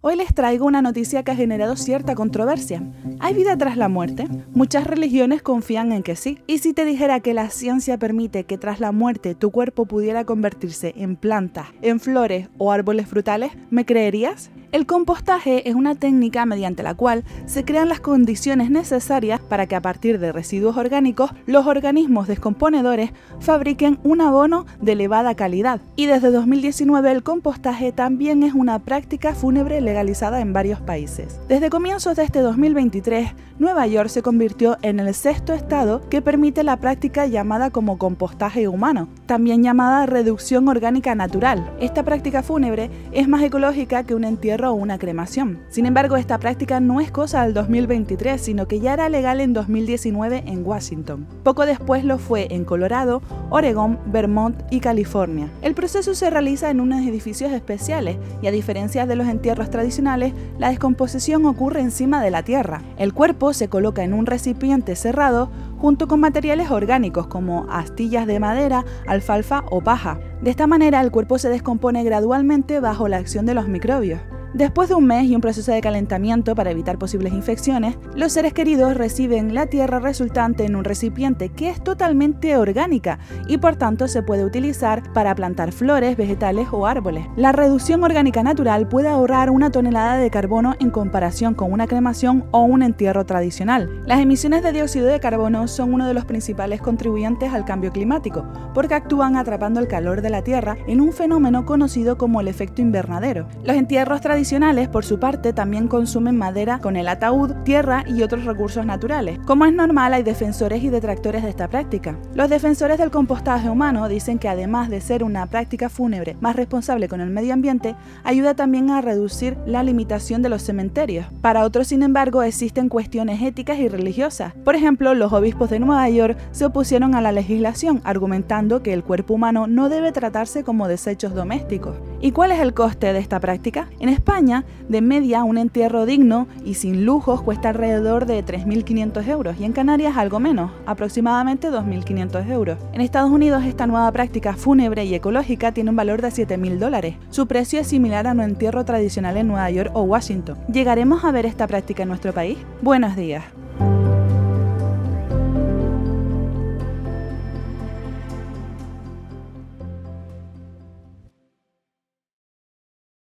Hoy les traigo una noticia que ha generado cierta controversia. ¿Hay vida tras la muerte? Muchas religiones confían en que sí. ¿Y si te dijera que la ciencia permite que tras la muerte tu cuerpo pudiera convertirse en plantas, en flores o árboles frutales? ¿Me creerías? El compostaje es una técnica mediante la cual se crean las condiciones necesarias para que a partir de residuos orgánicos los organismos descomponedores fabriquen un abono de elevada calidad. Y desde 2019 el compostaje también es una práctica fúnebre legalizada en varios países. Desde comienzos de este 2023, Nueva York se convirtió en el sexto estado que permite la práctica llamada como compostaje humano, también llamada reducción orgánica natural. Esta práctica fúnebre es más ecológica que un entierro o una cremación. Sin embargo, esta práctica no es cosa del 2023, sino que ya era legal en 2019 en Washington. Poco después lo fue en Colorado, Oregón, Vermont y California. El proceso se realiza en unos edificios especiales y a diferencia de los entierros tradicionales, la descomposición ocurre encima de la tierra. El cuerpo se coloca en un recipiente cerrado junto con materiales orgánicos como astillas de madera, alfalfa o paja. De esta manera el cuerpo se descompone gradualmente bajo la acción de los microbios. Después de un mes y un proceso de calentamiento para evitar posibles infecciones, los seres queridos reciben la tierra resultante en un recipiente que es totalmente orgánica y por tanto se puede utilizar para plantar flores, vegetales o árboles. La reducción orgánica natural puede ahorrar 1 tonelada de carbono en comparación con una cremación o un entierro tradicional. Las emisiones de dióxido de carbono son uno de los principales contribuyentes al cambio climático, porque actúan atrapando el calor de la tierra en un fenómeno conocido como el efecto invernadero. Los entierros tradicionales, por su parte, también consumen madera con el ataúd, tierra y otros recursos naturales. Como es normal, hay defensores y detractores de esta práctica. Los defensores del compostaje humano dicen que además de ser una práctica fúnebre más responsable con el medio ambiente, ayuda también a reducir la limitación de los cementerios. Para otros, sin embargo, existen cuestiones éticas y religiosas. Por ejemplo, los obispos de Nueva York se opusieron a la legislación, argumentando que el cuerpo humano no debe tratarse como desechos domésticos. ¿Y cuál es el coste de esta práctica? En España, de media, un entierro digno y sin lujos cuesta alrededor de 3.500 euros y en Canarias algo menos, aproximadamente 2.500 euros. En Estados Unidos, esta nueva práctica fúnebre y ecológica tiene un valor de $7.000. Su precio es similar a un entierro tradicional en Nueva York o Washington. ¿Llegaremos a ver esta práctica en nuestro país? Buenos días.